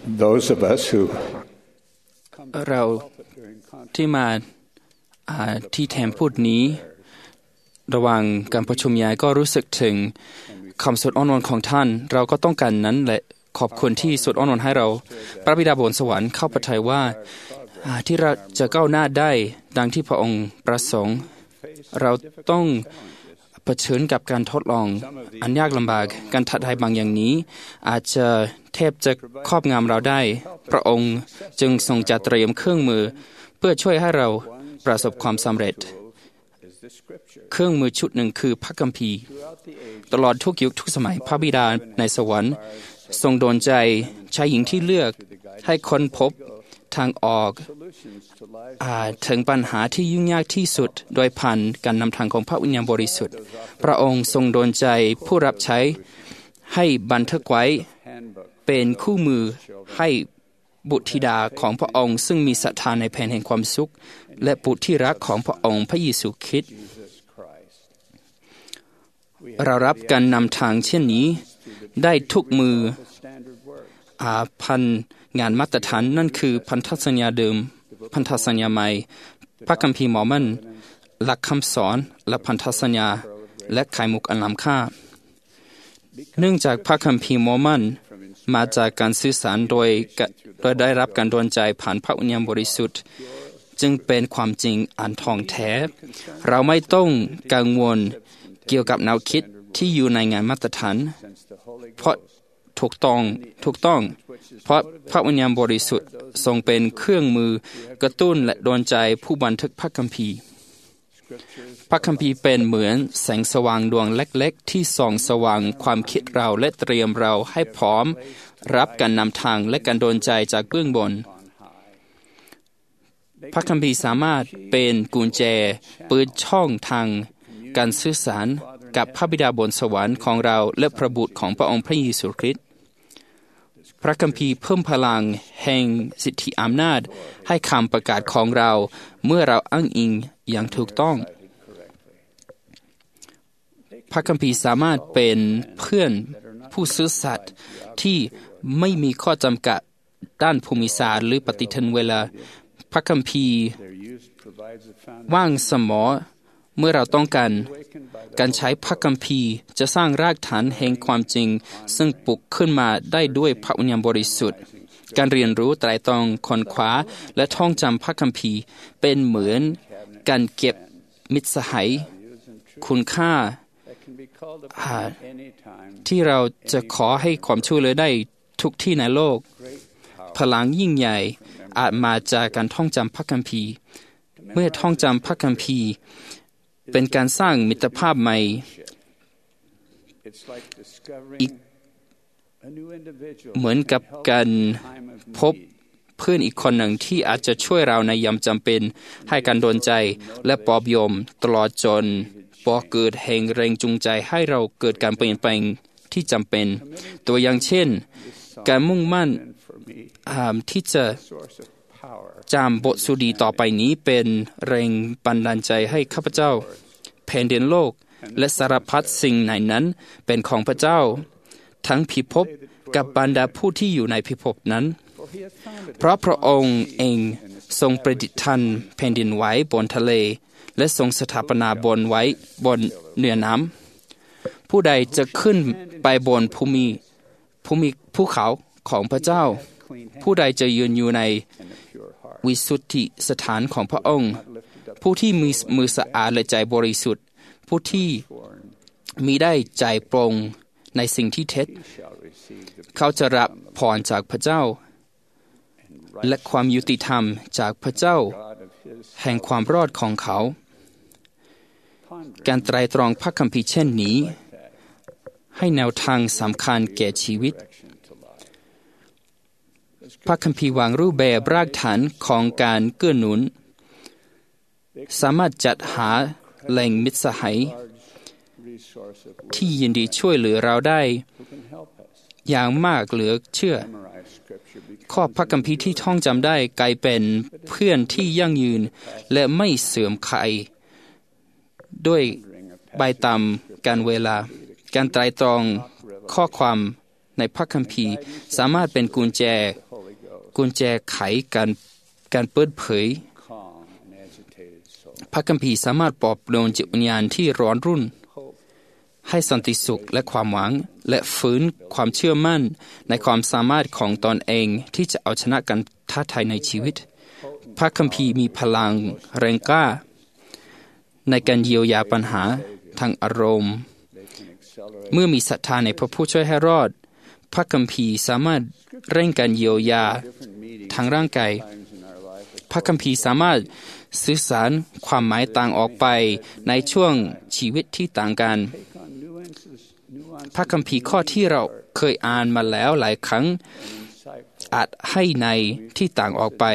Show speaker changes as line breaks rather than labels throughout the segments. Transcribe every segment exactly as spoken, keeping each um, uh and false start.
those of us who
เราที่มาที่แถมพูดนี้ระหว่างการประชุมใหญ่ก็รู้สึกถึงคำสวดอ้อนวอนของท่านเราก็ต้องการนั้นและขอบคุณที่สวดอ้อนวอนให้เราพระบิดาบนสวรรค์เข้าประทัยว่าที่เราจะก้าวหน้าได้ดังที่พระองค์ประสงค์เราต้องเผชิญกับการทดลองอันยากลำบากการท้าทายบางอย่างนี้อาจจะแทบจะครอบงำเราได้พระองค์จึงทรงจัดเตรียมเครื่องมือเพื่อช่วยให้เราประสบความสำเร็จเครื่องมือชุดหนึ่งคือพระคัมภีร์ตลอดทุกยุคทุกสมัยพระบิดาในสวรรค์ทรงโดนใจชายหญิงที่เลือกให้ค้นพบทางออกถึงปัญหาที่ยุ่งยากที่สุดโดยผ่านการนำทางของพระวิญญาณบริสุทธิ์พระองค์ทรงโดนใจผู้รับใช้ให้บันทึกไว้เป็นคู่มือให้บุตรธิดาของพระองค์ซึ่งมีศรัทธาในแผนแห่งความสุขและบุตรที่รักของพระองค์พระเยซูคริสต์เรารับการนำทางเช่นนี้ได้ทุกมืออาพันงานมาตรฐานนั่นคือพันธสัญญาเดิมพันธสัญญาใหม่พระคัมภีร์มอร์มอนหลักคำสอนและพันธสัญญาและไข่มุกอันล้ำค่าเนื่องจากพระคัมภีร์มอร์มอนมาจากการสื่อสารโดยโดยได้รับการดลใจผ่านพระวิญญาณบริสุทธิ์จึงเป็นความจริงอันทองแท้เราไม่ต้องกังวลเกี่ยวกับแนวคิดที่อยู่ในงานมาตรฐานเพราะถูกต้องถูกต้องเพราะพระวิญญาณบริสุทธิ์ทรงเป็นเครื่องมือกระตุ้นและดลใจผู้บันทึกพระคัมภีร์พระคัมภีร์เป็นเหมือนแสงสว่างดวงเล็กๆที่ส่องสว่างความคิดเราและเตรียมเราให้พร้อมรับการนำทางและการดลใจจากเบื้องบนพระคัมภีร์สามารถเป็นกุญแจเปิดช่องทางการสื่อสารกับพระบิดาบนสวรรค์ของเราและพระบุตรของพระองค์พระเยซูคริสต์พระคัมภีร์เพิ่มพลังแห่งสิทธิอำนาจให้คำประกาศของเราเมื่อเราอ้างอิงอย่างถูกต้องพระคัมภีร์สามารถเป็นเพื่อนผู้ซื่อสัตย์ที่ไม่มีข้อจำกัดด้านภูมิศาสตร์หรือปฏิทินเวลาพระคัมภีร์ว่างสมอเมื่อเราต้องการการใช้พระคัมภีร์จะสร้างรากฐานแห่งความจริงซึ่งปลุกขึ้นมาได้ด้วยพระวิญญาณบริสุทธิ์การเรียนรู้ไตร่ตรองค้นคว้าและท่องจำพระคัมภีร์เป็นเหมือนการเก็บมิตรสหายคุณค่าที่เราจะขอให้ความช่วยเหลือได้ทุกที่ในโลกพลังยิ่งใหญ่อาจมาจากการท่องจำพระคัมภีร์เมื่อท่องจำพระคัมภีร์เป็นการสร้างมิตรภาพใหม่อีกเหมือนกับการพบเพื่อนอีกคนหนึ่งที่อาจจะช่วยเราในยามจำเป็นให้การดลใจและปลอบโยมตลอดจนบ่เกิดแห่งแรงจูงใจให้เราเกิดการเปลี่ยนแปลงที่จำเป็นตัวอย่างเช่นการมุ่งมั่นที่จะจำบทสุดีต่อไปนี้เป็นแรงบันดาลใจให้ข้าพเจ้าแผ่นดินโลกและสารพัดสิ่งในนั้นเป็นของพระเจ้าทั้งพิภพกับบรรดาผู้ที่อยู่ในพิภพนั้นเพราะพระองค์เองทรงประดิษฐานแผ่นดินไว้บนทะเลและทรงสถาปนาบนไว้บนเหนือน้ำผู้ใดจะขึ้นไปบนภูมิภูมิภูเขาของพระเจ้าผู้ใดจะยืนอยู่ในวิสุทธิสถานของพระองค์ผู้ที่มีมือสะอาดและใจบริสุทธิ์ผู้ที่มีได้ใจปรงในสิ่งที่เท็จเขาจะรับพรจากพระเจ้าและความยุติธรรมจากพระเจ้าแห่งความรอดของเขาการไตร่ตรองพระคัมภีร์เช่นนี้ให้แนวทางสำคัญแก่ชีวิตพระคัมภีร์วางรูปแบบรากฐานของการเกื้อหนุนสามารถจัดหาแหล่งมิตรสหายที่ยินดีช่วยเหลือเราได้อย่างมากเหลือเชื่อข้อพระคัมภีร์ที่ท่องจำได้กลายเป็นเพื่อนที่ยั่งยืนและไม่เสื่อมคลายด้วยไปตามกาลเวลาการไตร่ตรองข้อความในพระคัมภีร์สามารถเป็นกุญแจกุญแจไขการการเปิดเผยพระคัมภีร์สามารถปลอบโยนจิตวิญญาณที่ร้อนรุ่นให้สันติสุขและความหวังและฟื้นความเชื่อมั่นในความสามารถของตนเองที่จะเอาชนะการท้าทายในชีวิตพระคัมภีร์มีพลังแรงกล้าในการเยียวยาปัญหาทางอารมณ์เมื่อมีศรัทธาในพระผู้ช่วยให้รอดพระคัมภีร์สามารถเร่งการเยียวยาทางร่างกายพระคัมภีร์สามารถสื่อสารความหมายต่างออกไปในช่วงชีวิตที่ต่างกันพระคัมภีร์ข้อที่เราเคยอ่านมาแล้วหลายครั้งอาจให้ในที่ต่างออกไป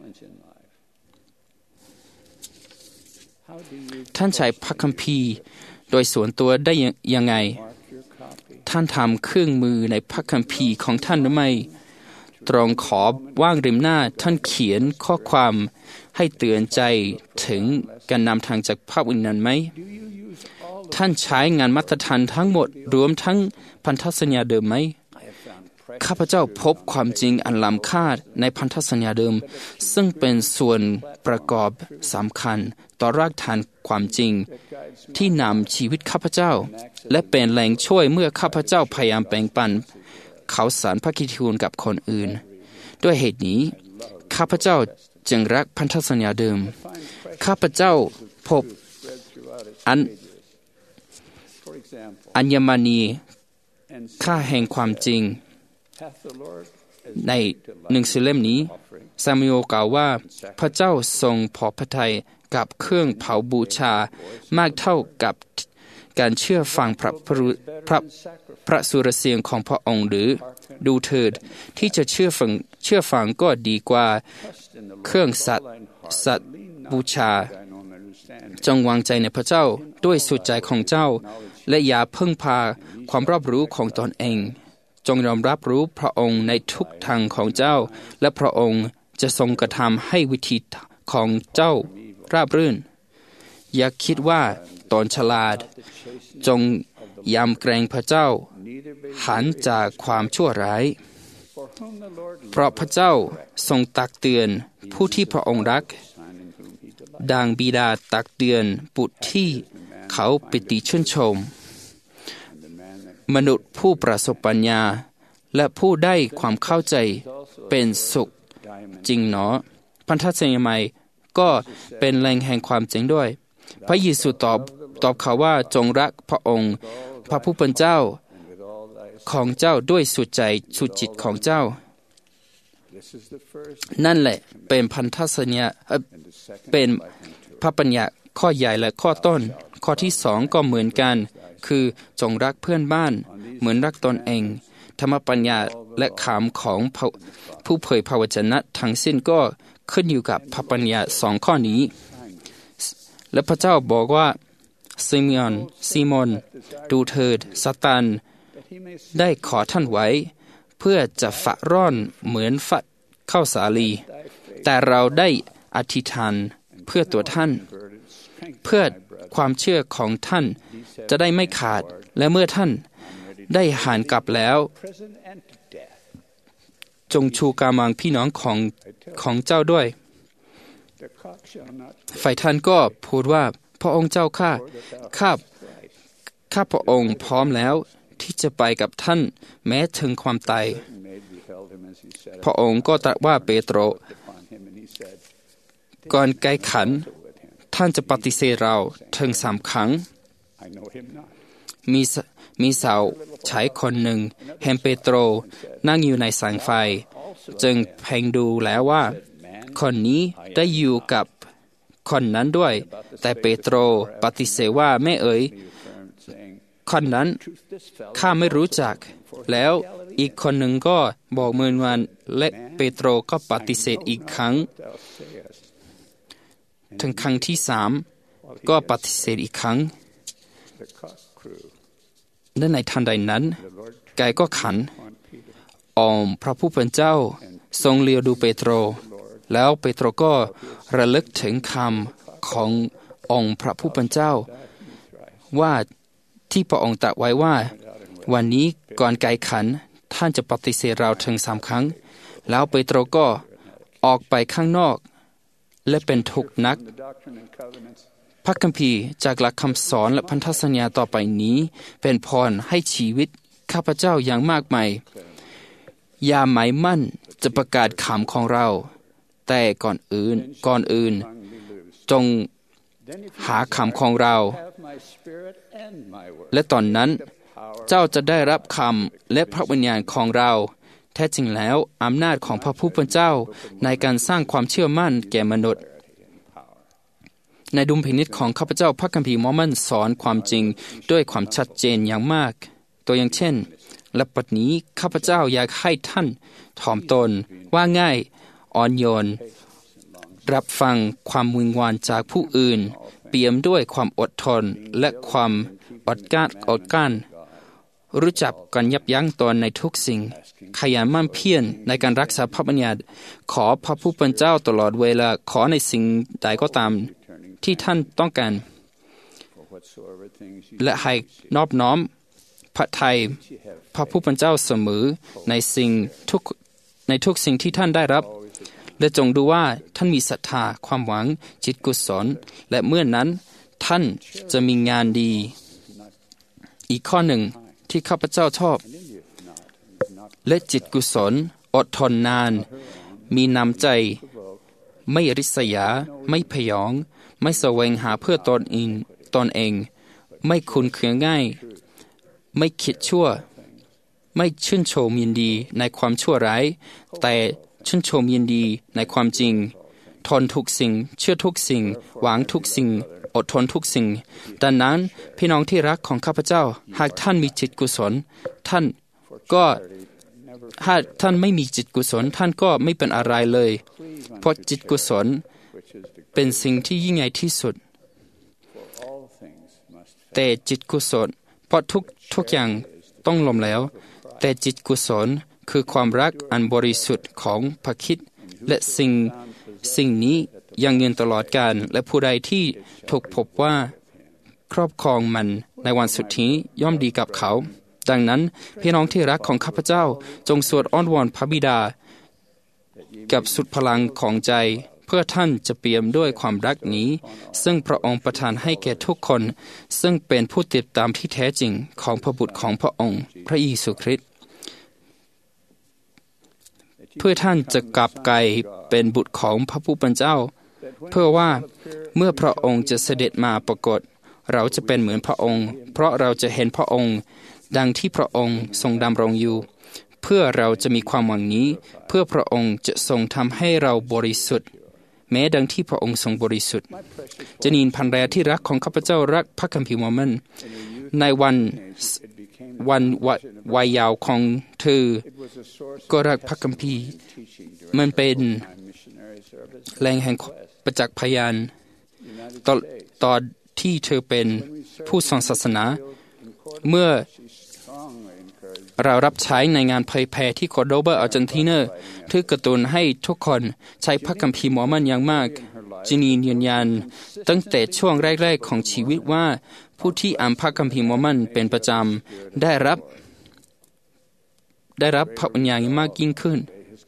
ท่านใช้พระคัมภีร์โดยส่วนตัวได้ยังไงท่านทำเครื่องมือในพระคัมภีร์ของท่านหรือไม่ตรงขอบว่างริมหน้าท่านเขียนข้อความให้เตือนใจถึงการนำทางจากพระวิญญาณไหมท่านใช้งานมาตรฐานทั้งหมดรวมทั้งพันธสัญญาเดิมไหมข้าพเจ้าพบความจริงอันล้ำค่าในพันธสัญญาเดิมซึ่งเป็นส่วนประกอบสำคัญต่อรากฐานความจริงที่นำชีวิตข้าพเจ้าและเป็นแรงช่วยเมื่อข้าพเจ้าพยายามแบ่งปันข่าวสารพระกิตติคุณกับคนอื่นด้วยเหตุนี้ข้าพเจ้าจึงรักพันธสัญญาเดิมข้าพเจ้าพบอันอัญมณีค่าแห่งความจริงในหนังสือเล่มนี้ซามูเอลกล่าวว่าพระเจ้าทรงพอพระทัยกับเครื่องเผาบูชามากเท่ากับการเชื่อฟังพระพระพระสุรเสียงของพระองค์หรือดูเถิดที่จะเชื่อฟังเชื่อฟังก็ดีกว่าเครื่องสัตว์สัตว์บูชาจงวางใจในพระเจ้าด้วยสุดใจของเจ้าและอย่าพึ่งพาความรอบรู้ของตนเองจงยอมรับรู้พระองค์ในทุกทางของเจ้าและพระองค์จะทรงกระทำให้วิธีของเจ้าราบรื่นอย่าคิดว่าตนฉลาดจงยำเกรงพระเจ้าหันจากความชั่วร้ายเพราะพระเจ้าทรงตักเตือนผู้ที่พระองค์รักดังบิดาตักเตือนบุตรที่เขาปิติชื่นชมมนุษย์ผู้ประสบปัญญาและผู้ได้ความเข้าใจเป็นสุขจริงหนอพันธสัญญาใหม่ก็เป็นแหล่งแห่งความจริงด้วยพระเยซูตอบตอบเขาว่าจงรักพระองค์พระผู้เป็นเจ้าของเจ้าด้วยสุดใจสุดจิตของเจ้านั่นแหละเป็นพันธสัญญาเป็นพระปัญญาข้อใหญ่และข้อต้นข้อที่สองก็เหมือนกันคือจงรักเพื่อนบ้านเหมือนรักตนเองธรรมปัญญาและคำของผู้เผยพระวจนะทั้งสิ้นก็ขึ้นอยู่กับพระปัญญาสองข้อนี้และพระเจ้าบอกว่าซิมอนซิมอนดูเถิดซาตานได้ขอท่านไว้เพื่อจะฝะร่อนเหมือนฝัดข้าวสาลีแต่เราได้อธิษฐานเพื่อตัวท่านเพื่อความเชื่อของท่านจะได้ไม่ขาดและเมื่อท่านได้หันกลับแล้วจงชูกำลังพี่น้องของของเจ้าด้วยฝ่ายท่านก็พูดว่าพระองค์เจ้าข้าข้าข้าพระองค์พร้อมแล้วที่จะไปกับท่านแม้ถึงความตายพระองค์ก็ตรัสว่าเปโตรก่อนไกลขันท่านจะปฏิเสธเราถึงสามครั้งมีมีสาวใช้คนหนึ่งเห็นเปโตรนั่งอยู่ในแสงไฟจึงเพ่งดูแล้วว่าคนนี้ได้อยู่กับคนนั้นด้วยแต่เปโตรปฏิเสธว่าแม่เอ๋ยคนนั้นข้าไม่รู้จักแล้วอีกคนหนึ่งก็บอกเหมือนวันและเปโตรก็ปฏิเสธอีกครั้งถึงครั้งที่สามก็ปฏิเสธอีกครั้งและในทันใดนั้นไก่ก็ขันอมพระผู้เป็นเจ้าทรงเลียวดูเปโตรแล้วเปโตรก็ระลึกถึงคำขององค์พระผู้เป็นเจ้าว่าที่พระองค์ตรัสไว้ว่าวันนี้ก่อนไก่ขันท่านจะปฏิเสธเราถึงสามครั้งแล้วเปโตรก็ออกไปข้างนอกและเป็นทุกข์นักพระคัมภีร์จากหลักคำสอนและพันธสัญญาต่อไปนี้เป็นพรให้ชีวิตข้าพเจ้าอย่างมากมายอย่าหมายมั่นจะประกาศคำของเราแต่ก่อนอื่นก่อนอื่นจงหาคำของเราและตอนนั้นเจ้าจะได้รับคำและพระวิญญาณของเราแท้จริงแล้วอำนาจของพระผู้เป็นเจ้าในการสร้างความเชื่อมั่นแก่มนุษย์ในดุลพินิจของข้าพเจ้าพระคัมภีร์มอร์มอนสอนความจริงด้วยความชัดเจนอย่างมากตัวอย่างเช่นและปัจจุบันนี้ข้าพเจ้าอยากให้ท่านถ่อมตนว่าง่ายอ่อนโยนรับฟังความวิงวอนจากผู้อื่นเปี่ยมด้วยความอดทนและความอดกลั้นอดกลั้นรู้จักกันยับยั้งตนในทุกสิ่งขยันมั่นเพียรในการรักษาพระบัญญัติขอพระผู้เป็นเจ้าตลอดเวลาขอในสิ่งใดก็ตามที่ท่านต้องการและให้นอบน้อมพระทัยพระผู้เป็นเจ้าเสมอในสิ่งทุกในทุกสิ่งที่ท่านได้รับและจงดูว่าท่านมีศรัทธาความหวังจิตกุศลและเมื่อนั้นท่านจะมีงานดีอีกข้อหนึ่งที่ข้าพเจ้าชอบและจิตกุศลอดทนนานมีน้ำใจไม่ริษยาไม่พยองไม่แสวงหาเพื่อตนเองตนเองไม่คุ้นเคืองง่ายไม่คิดชั่วไม่ชื่นชมยินดีในความชั่วร้ายแต่ชื่นชมยินดีในความจริงทนทุกสิ่งเชื่อทุกสิ่งหวังทุกสิ่งอดทนทุกสิ่งดังนั้นพี่น้องที่รักของข้าพเจ้าหากท่านมีจิตกุศลท่านก็ถ้าท่านไม่มีจิตกุศลท่านก็ไม่เป็นอะไรเลยเพราะจิตกุศลเป็นสิ่งที่ยิ่งใหญ่ที่สุดแต่จิตกุศลเพราะทุกทุกอย่างต้องล้มแล้วแต่จิตกุศลคือความรักอันบริสุทธิ์ของพระคริสต์และสิ่งสิ่งนี้ยังยืนตลอดกาลและผู้ใดที่ถูกพบว่าครอบครองมันในวันสุดท้ายย่อมดีกับเขาดังนั้นพี่น้องที่รักของข้าพเจ้าจงสวดอ้อนวอนพระบิดากับสุดพลังของใจเพื่อท่านจะเปี่ยมด้วยความรักนี้ซึ่งพระองค์ประทานให้แก่ทุกคนซึ่งเป็นผู้ติดตามที่แท้จริงของพระบุตรของพระองค์พระเยซูคริสต์เพื่อท่านจะกลับกลายเป็นบุตรของพระผู้เป็นเจ้าเพื่อว่าเมื่อพระองค์จะเสด็จมาปรากฏเราจะเป็นเหมือนพระองค์เพราะเราจะเห็นพระองค์ดังที่พระองค์ทรงดำรงอยู่เพื่อเราจะมีความหวังนี้เพื่อพระองค์จะทรงทำให้เราบริสุทธิ์แม้ดังที่พระองค์ทรงบริสุทธิ์เจนีนภรรยาที่รักของข้าพเจ้ารักพระคัมภีร์มอร์มอนในวันวันวัยเยาว์ของเธอก็รักพระคัมภีร์มันเป็นแหล่งแห่งประจักษ์พยานตอนตอนที่เธอเป็นผู้สอนศาสนาเมื่อเรารับใช้ในงานเผยแผ่ที่โคโดบาอาร์เจนตินาเพื่อกระตุ้นให้ทุกคนใช้พระคัมภีร์มอร์มอนอย่างมากจีนียืนยันตั้งแต่ช่วงแรกๆของชีวิตว่าผู้ที่อ่านพระคัมภีร์มอร์มอนเป็นประจำได้รับได้รับพระวิญญาณมากยิ่งขึ้น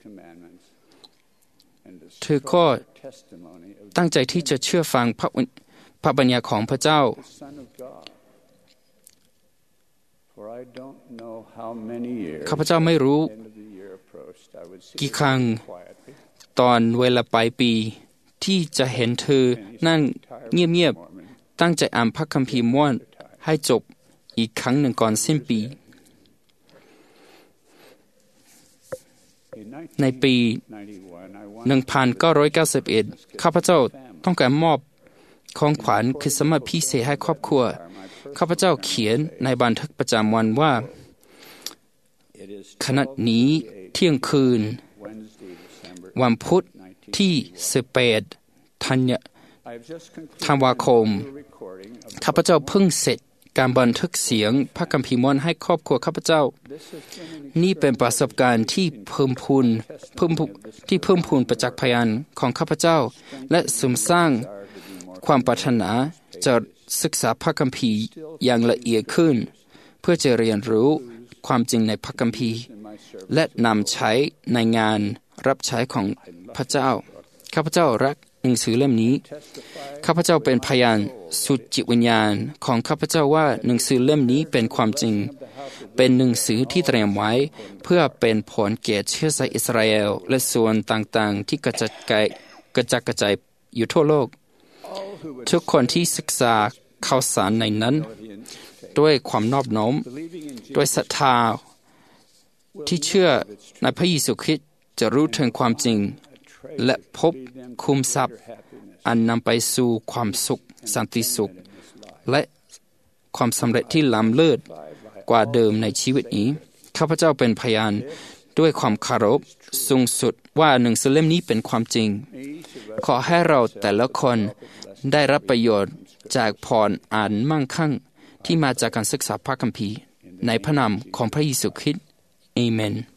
เธอก็ตั้งใจที่จะเชื่อฟังพระพระบัญญัติของพระเจ้าข้าพเจ้าไม่รู้กี่ครั้งตอนเวลาปลายปีที่จะเห็นเธอนั่งเงียบๆตั้งใจอ่านพระคัมภีร์ม้วนให้จบอีกครั้งหนึ่งก่อนสิ้นปีในปีหนึ่งพันเก้าร้อยเก้าสิบเอ็ดข้าพเจ้าต้องการมอบของขวัญคริสต์มาสพิเศษให้ครอบครัวข้าพเจ้าเขียนในบันทึกประจำวันว่าขณะนี้เที่ยงคืนวันพุธที่สิบแปดธันวาคมข้าพเจ้าเพิ่งเสร็จการบันทึกเสียงพระคัมภีร์ม้วนให้ครอบครัวข้าพเจ้านี่เป็นประสบการณ์ที่เพิ่มพูนเพิ่มที่เพิ่มพูนประจักษ์พยานของข้าพเจ้าและเสริมสร้างความปรารถนาจะศึกษาพระคัมภีร์อย่างละเอียดขึ้นเพื่อจะเรียนรู้ความจริงในพระคัมภีร์และนำใช้ในงานรับใช้ของพระเจ้าข้าพเจ้ารักหนังสือเล่มนี้ข้าพเจ้าเป็นพยานสุดจิตวิญญาณของข้าพเจ้าว่าหนังสือเล่มนี้เป็นความจริงเป็นหนังสือที่เตรียมไว้เพื่อเป็นผลแก่เชื้อสายอิสราเอลและส่วนต่างๆที่กระจัดกระจัดกระจายอยู่ทั่วโลกทุกคนที่ศึกษาข่าวสารในนั้นด้วยความนอบน้อมด้วยศรัทธาที่เชื่อในพระเยซูคริสต์จะรู้ถึงความจริงและพบคุ้มทรัพย์อันนำไปสู่ความสุขสันติสุขและความสำเร็จที่ล้ำเลิศกว่าเดิมในชีวิตนี้ข้าพเจ้าเป็นพยานด้วยความเคารพสูงสุดว่าหนังสือเล่มนี้เป็นความจริงขอให้เราแต่ละคนได้รับประโยชน์จากพรอันมั่งคั่งที่มาจากการศึกษาพระคัมภีร์ในพระนามของพระเยซูคริสต์อาเมน